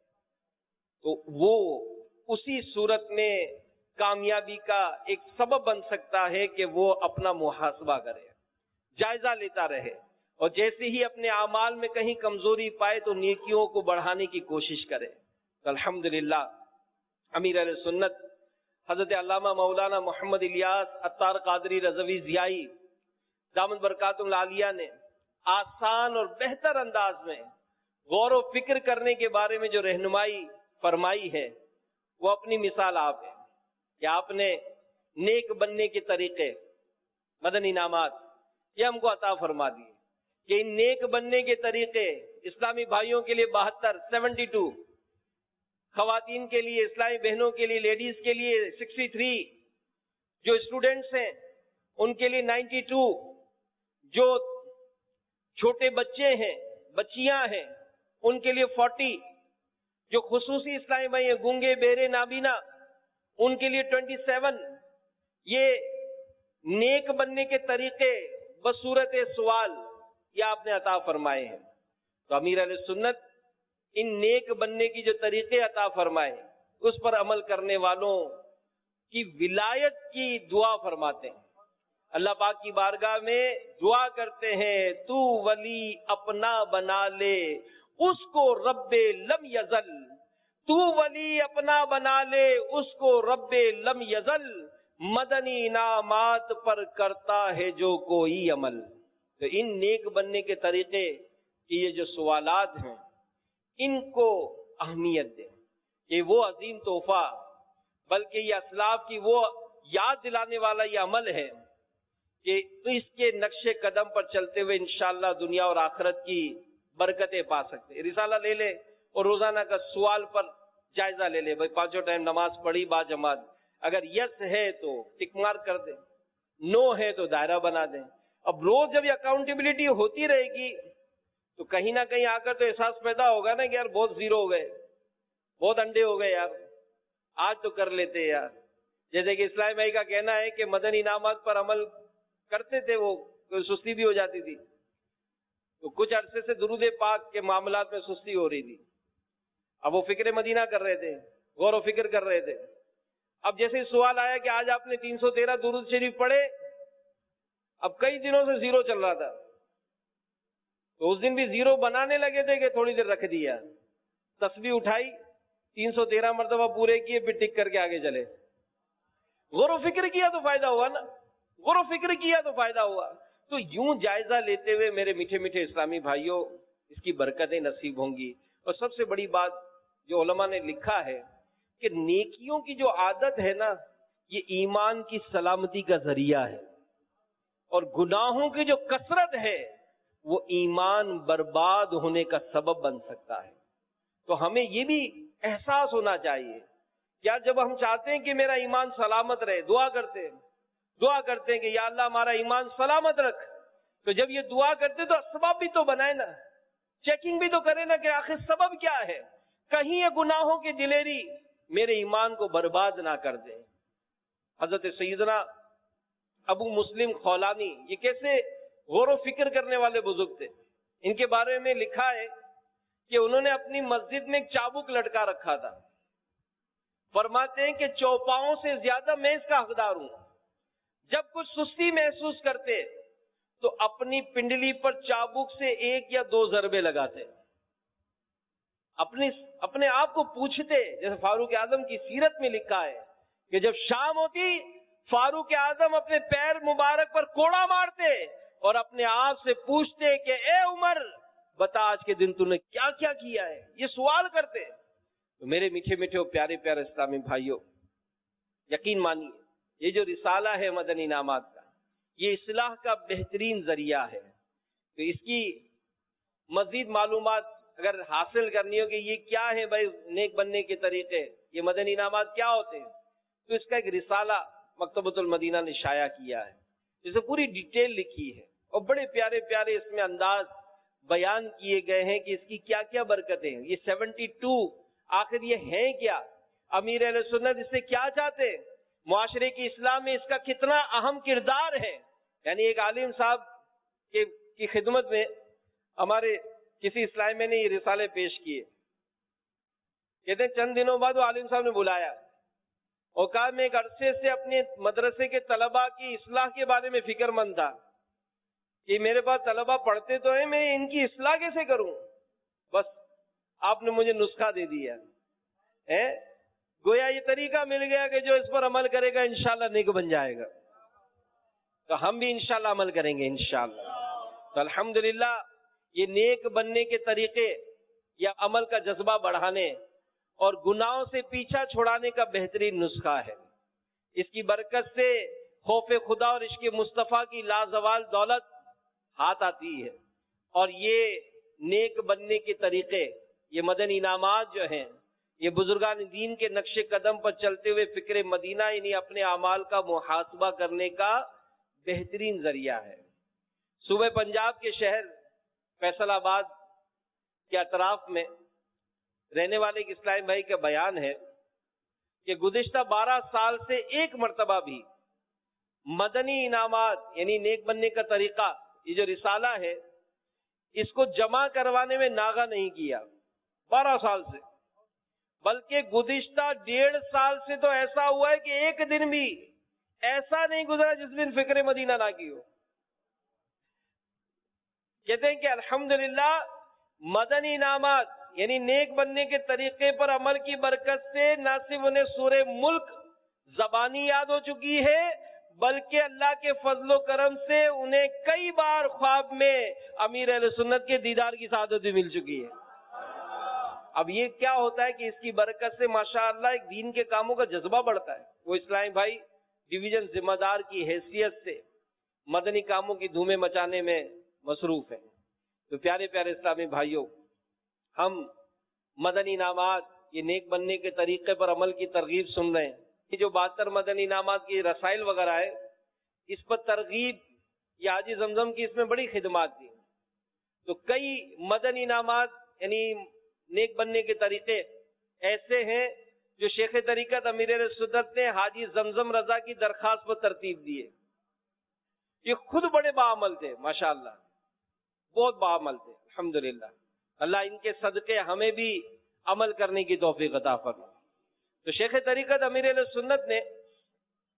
تو وہ اسی صورت میں کامیابی کا ایک سبب بن سکتا ہے کہ وہ اپنا محاسبہ کرے، جائزہ لیتا رہے، اور جیسے ہی اپنے اعمال میں کہیں کمزوری پائے تو نیکیوں کو بڑھانے کی کوشش کرے۔ تو الحمدللہ امیر اہل سنت حضرت علامہ مولانا محمد الیاس عطار قادری رضوی ضیائی دامت برکاتہ العالیہ نے آسان اور بہتر انداز میں غور و فکر کرنے کے بارے میں جو رہنمائی فرمائی ہے، وہ اپنی مثال آپ ہے کہ آپ نے نیک بننے کے طریقے، مدنی انعامات یہ ہم کو عطا فرما دیے کہ ان نیک بننے کے طریقے اسلامی بھائیوں کے لیے 72 خواتین کے لیے، اسلامی بہنوں کے لیے، لیڈیز کے لیے 63، جو اسٹوڈنٹس ہیں ان کے لیے 92، جو چھوٹے بچے ہیں، بچیاں ہیں، ان کے لیے 40، جو خصوصی اسلامی بھائی ہیں، گونگے، بہرے، نابینا، ان کے لیے 27۔ یہ نیک بننے کے طریقے بصورت سوال یہ آپ نے عطا فرمائے ہیں۔ تو امیر اہل سنت ان نیک بننے کی جو طریقے عطا فرمائے اس پر عمل کرنے والوں کی ولایت کی دعا فرماتے ہیں۔ اللہ پاک کی بارگاہ میں دعا کرتے ہیں، تو ولی اپنا بنا لے اس کو رب لم یزل، تو ولی اپنا بنا لے اس کو رب لم یزل، مدنی انعامات پر کرتا ہے جو کوئی عمل۔ تو ان نیک بننے کے طریقے کی یہ جو سوالات ہیں ان کو اہمیت دیں، یہ وہ عظیم تحفہ، بلکہ یہ اسلاف کی وہ یاد دلانے والا یہ عمل ہے کہ اس کے نقش قدم پر چلتے ہوئے انشاءاللہ دنیا اور آخرت کی برکتیں پا سکتے۔ رسالہ لے لے اور روزانہ کا سوال پر جائزہ لے لے، بھائی 5 ٹائم نماز پڑھی با جماعت، اگر یس ہے تو ٹک مار کر دیں، نو ہے تو دائرہ بنا دیں۔ اب روز جب یہ اکاؤنٹیبلٹی ہوتی رہے گی تو کہیں نہ کہیں آ کر تو احساس پیدا ہوگا نا کہ یار بہت زیرو ہو گئے، بہت انڈے ہو گئے یار، آج تو کر لیتے یار۔ جیسے کہ اسلامی بھائی کا کہنا ہے کہ مدنی انعامات پر عمل کرتے تھے، وہ سستی بھی ہو جاتی تھی، تو کچھ عرصے سے درود پاک کے معاملات میں سستی ہو رہی تھی۔ اب وہ فکر مدینہ کر رہے تھے، غور و فکر کر رہے تھے۔ اب جیسے سوال آیا کہ آج آپ نے 313 درود شریف پڑھے، اب کئی دنوں سے زیرو چل رہا تھا، تو اس دن بھی زیرو بنانے لگے تھے کہ تھوڑی دیر رکھ دیا، تسبیح اٹھائی 313 مرتبہ پورے کیے، پھر ٹک کر کے آگے چلے۔ غور و فکر کیا تو فائدہ ہوا نا، غور و فکر کیا تو فائدہ ہوا۔ تو یوں جائزہ لیتے ہوئے میرے میٹھے میٹھے اسلامی بھائیوں، اس کی برکتیں نصیب ہوں گی۔ اور سب سے بڑی بات جو علماء نے لکھا ہے کہ نیکیوں کی جو عادت ہے نا، یہ ایمان کی سلامتی کا ذریعہ ہے، اور گناہوں کی جو کثرت ہے وہ ایمان برباد ہونے کا سبب بن سکتا ہے۔ تو ہمیں یہ بھی احساس ہونا چاہیے، کیا جب ہم چاہتے ہیں کہ میرا ایمان سلامت رہے، دعا کرتے ہیں کہ یا اللہ ہمارا ایمان سلامت رکھ، تو جب یہ دعا کرتے تو اسباب بھی تو بنائے نا، چیکنگ بھی تو کرے نا کہ آخر سبب کیا ہے، کہیں یہ گناہوں کی دلیری میرے ایمان کو برباد نہ کر دے۔ حضرت سیدنا ابو مسلم خولانی، یہ کیسے غور و فکر کرنے والے بزرگ تھے، ان کے بارے میں لکھا ہے کہ انہوں نے اپنی مسجد میں ایک چابک لٹکا رکھا تھا، فرماتے ہیں کہ چوپاؤں سے زیادہ میں اس کا حقدار ہوں، جب کچھ سستی محسوس کرتے تو اپنی پنڈلی پر چابک سے 1 یا 2 ضربے لگاتے، اپنے آپ کو پوچھتے، جیسے فاروق اعظم کی سیرت میں لکھا ہے کہ جب شام ہوتی فاروق اعظم اپنے پیر مبارک پر کوڑا مارتے اور اپنے آپ سے پوچھتے کہ اے عمر بتا آج کے دن تم نے کیا کیا کیا ہے، یہ سوال کرتے۔ تو میرے میٹھے میٹھے اور پیارے پیارے اسلامی بھائیوں، یقین مانیے یہ جو رسالہ ہے مدنی انعامات کا، یہ اصلاح کا بہترین ذریعہ ہے۔ تو اس کی مزید معلومات اگر حاصل کرنی ہو کہ یہ کیا ہے بھائی نیک بننے کے طریقے، یہ مدنی انعامات کیا ہوتے ہیں، تو اس کا ایک رسالہ مکتبۃ المدینہ نے شائع کیا ہے، جسے پوری ڈیٹیل لکھی ہے اور بڑے پیارے پیارے اس میں انداز بیان کیے گئے ہیں کہ اس کی کیا کیا برکتیں ہیں۔ یہ 72 آخر یہ ہیں کیا، امیر اہل سنت اس سے کیا چاہتے ہیں، معاشرے کی اصلاح میں اس کا کتنا اہم کردار ہے۔ یعنی ایک عالم صاحب کی خدمت میں ہمارے کسی اسلامی میں نے یہ رسالے پیش کیے، کہتے ہیں چند دنوں بعد وہ عالم صاحب نے بلایا اور کہا میں ایک عرصے سے اپنے مدرسے کے طلباء کی اصلاح کے بارے میں فکر مند تھا کہ میرے پاس طلباء پڑھتے تو ہیں، میں ان کی اصلاح کیسے کروں، بس آپ نے مجھے نسخہ دے دیا ہے، گویا یہ طریقہ مل گیا کہ جو اس پر عمل کرے گا انشاءاللہ نیک بن جائے گا۔ تو ہم بھی انشاءاللہ عمل کریں گے انشاءاللہ۔ تو الحمدللہ یہ نیک بننے کے طریقے یا عمل کا جذبہ بڑھانے اور گناہوں سے پیچھا چھڑانے کا بہترین نسخہ ہے۔ اس کی برکت سے خوف خدا اور عشق مصطفیٰ کی لازوال دولت ہاتھ آتی ہے، اور یہ نیک بننے کے طریقے، یہ مدنی انعامات جو ہیں، یہ بزرگان دین کے نقش قدم پر چلتے ہوئے فکر مدینہ یعنی اپنے اعمال کا محاسبہ کرنے کا بہترین ذریعہ ہے۔ صوبہ پنجاب کے شہر فیصل آباد کے اطراف میں رہنے والے ایک اسلامی بھائی کا بیان ہے کہ گزشتہ 12 سال سے ایک مرتبہ بھی مدنی انعامات یعنی نیک بننے کا طریقہ، یہ جو رسالہ ہے، اس کو جمع کروانے میں ناغہ نہیں کیا 12 سال سے، بلکہ گزشتہ 1.5 سال سے تو ایسا ہوا ہے کہ ایک دن بھی ایسا نہیں گزرا جس دن فکر مدینہ نہ کی ہو۔ کہتے ہیں کہ الحمدللہ مدنی انعامات یعنی نیک بننے کے طریقے پر عمل کی برکت سے نہ صرف انہیں سورہ ملک زبانی یاد ہو چکی ہے، بلکہ اللہ کے فضل و کرم سے انہیں کئی بار خواب میں امیر اہل سنت کے دیدار کی سعادت بھی مل چکی ہے۔ اب یہ کیا ہوتا ہے کہ اس کی برکت سے ماشاءاللہ ایک دین کے کاموں کا جذبہ بڑھتا ہے۔ وہ اسلامی بھائی ڈویژن ذمہ دار کی حیثیت سے مدنی کاموں کی دھومیں مچانے میں مصروف ہیں۔ تو پیارے پیارے اسلامی بھائیوں، ہم مدنی انعامات یہ نیک بننے کے طریقے پر عمل کی ترغیب سن رہے ہیں۔ یہ جو 72 مدنی انعامات کی رسائل وغیرہ ہے، اس پر ترغیب یہ حاجی زمزم کی اس میں بڑی خدمات تھی۔ تو کئی مدنی انعامات یعنی نیک بننے کے طریقے ایسے ہیں جو شیخ طریقت امیر اہل سنت نے حاجی زمزم رضا کی درخواست پر ترتیب دیے۔ یہ خود بڑے باعمل تھے، ماشاءاللہ بہت باعمل تھے الحمدللہ۔ اللہ ان کے صدقے ہمیں بھی عمل کرنے کی توفیق عطا فرمائے۔ تو شیخ طریقت امیر اہل سنت نے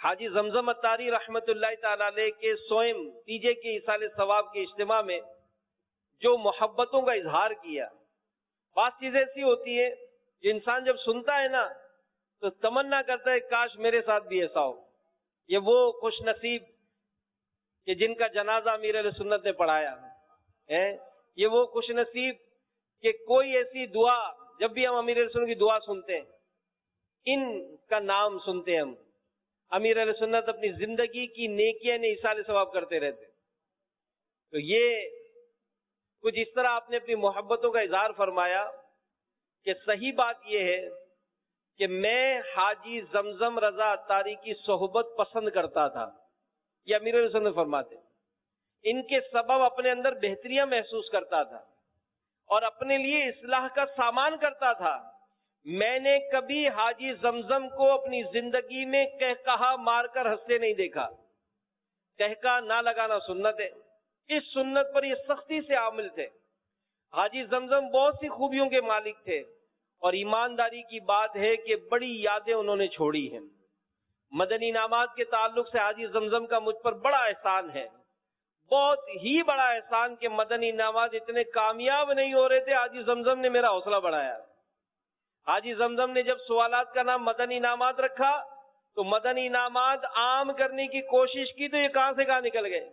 حاجی زمزم اتاری رحمت اللہ تعالی علیہ کے سوئم تیجے کے ایصال ثواب کے اجتماع میں جو محبتوں کا اظہار کیا، بعض چیزیں ایسی ہوتی ہے جو انسان جب سنتا ہے نا تو تمنا کرتا ہے کاش میرے ساتھ بھی ایسا ہو. یہ وہ خوش نصیب کہ جن کا جنازہ امیر علیہ سنت نے پڑھایا ہے، یہ وہ خوش نصیب کہ کوئی ایسی دعا، جب بھی ہم امیر علیہ سنت کی دعا سنتے ہیں، ان کا نام سنتے ہیں ہم، امیر علیہ سنت اپنی زندگی کی نیکیاں نے ایصال ثواب کرتے رہتے. تو یہ کچھ اس طرح آپ نے اپنی محبتوں کا اظہار فرمایا کہ صحیح بات یہ ہے کہ میں حاجی زمزم رضا اتاری کی صحبت پسند کرتا تھا. یہ امیر علیہ سنت فرماتے، ان کے سبب اپنے اندر بہتریاں محسوس کرتا تھا اور اپنے لیے اصلاح کا سامان کرتا تھا. میں نے کبھی حاجی زمزم کو اپنی زندگی میں کہکہا مار کر ہنستے نہیں دیکھا. کہکہا نہ لگانا سنت ہے، اس سنت پر یہ سختی سے عامل تھے. حاجی زمزم بہت سی خوبیوں کے مالک تھے اور ایمانداری کی بات ہے کہ بڑی یادیں انہوں نے چھوڑی ہیں. مدنی انعامات کے تعلق سے حاجی زمزم کا مجھ پر بڑا احسان ہے، بہت ہی بڑا احسان کہ مدنی انعامات اتنے کامیاب نہیں ہو رہے تھے، حاجی زمزم نے میرا حوصلہ بڑھایا. حاجی زمزم نے جب سوالات کا نام مدنی انعامات رکھا تو مدنی انعامات عام کرنے کی کوشش کی تو یہ کہاں سے کہاں نکل گئے.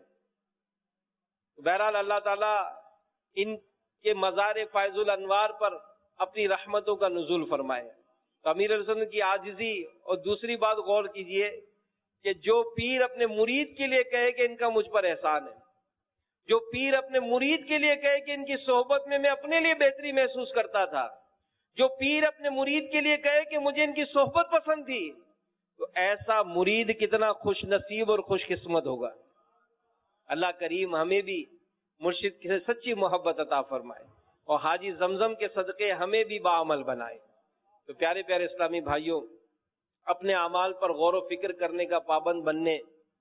بہرحال اللہ تعالیٰ ان کے مزار فائز الانوار پر اپنی رحمتوں کا نزول فرمائے. تو امیر علیہ سنت کی عاجزی. اور دوسری بات غور کیجئے کہ جو پیر اپنے مرید کے لیے کہے کہ ان کا مجھ پر احسان ہے، جو پیر اپنے مرید کے لیے کہے کہ ان کی صحبت میں میں اپنے لیے بہتری محسوس کرتا تھا، جو پیر اپنے مرید کے لیے کہے کہ مجھے ان کی صحبت پسند تھی، تو ایسا مرید کتنا خوش نصیب اور خوش قسمت ہوگا. اللہ کریم ہمیں بھی مرشد سے سچی محبت عطا فرمائے اور حاجی زمزم کے صدقے ہمیں بھی باعمل بنائے. تو پیارے پیارے اسلامی بھائیوں، اپنے اعمال پر غور و فکر کرنے کا پابند بننے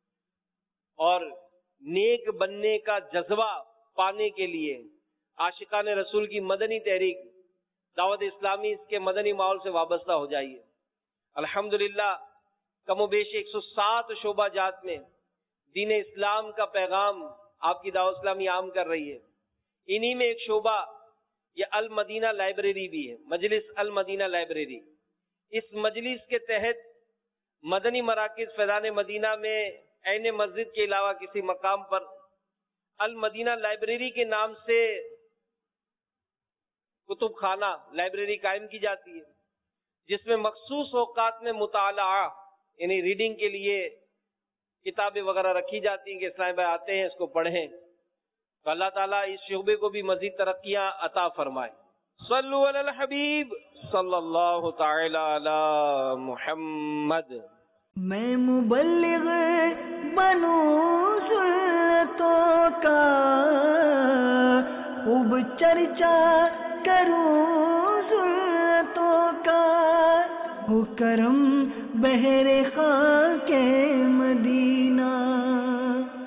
اور نیک بننے کا جذبہ پانے کے لیے عاشقان رسول کی مدنی تحریک دعوت اسلامی اس کے مدنی ماحول سے وابستہ ہو جائیے. الحمدللہ کم و بیش 107 شعبہ جات میں دین اسلام کا پیغام آپ کی دعوت اسلامی عام کر رہی ہے. انہی میں ایک شعبہ یہ المدینہ لائبریری بھی ہے، مجلس المدینہ لائبریری. اس مجلس کے تحت مدنی مراکز فیضان مدینہ میں عین مسجد کے علاوہ کسی مقام پر المدینہ لائبریری کے نام سے کتب خانہ لائبریری قائم کی جاتی ہے، جس میں مخصوص اوقات میں مطالعہ یعنی ریڈنگ کے لیے کتابیں وغیرہ رکھی جاتی ہیں کہ اسلام بھائی آتے ہیں اس کو پڑھیں. تو اللہ تعالیٰ اس شعبے کو بھی مزید ترقیاں عطا فرمائے. صلو علی الحبیب صلی اللہ تعالی علی محمد. میں مبلغ بنوں سنتوں کا، خوب چرچا کروں سنتوں کا، ہو کرم بہر خاک مدینہ.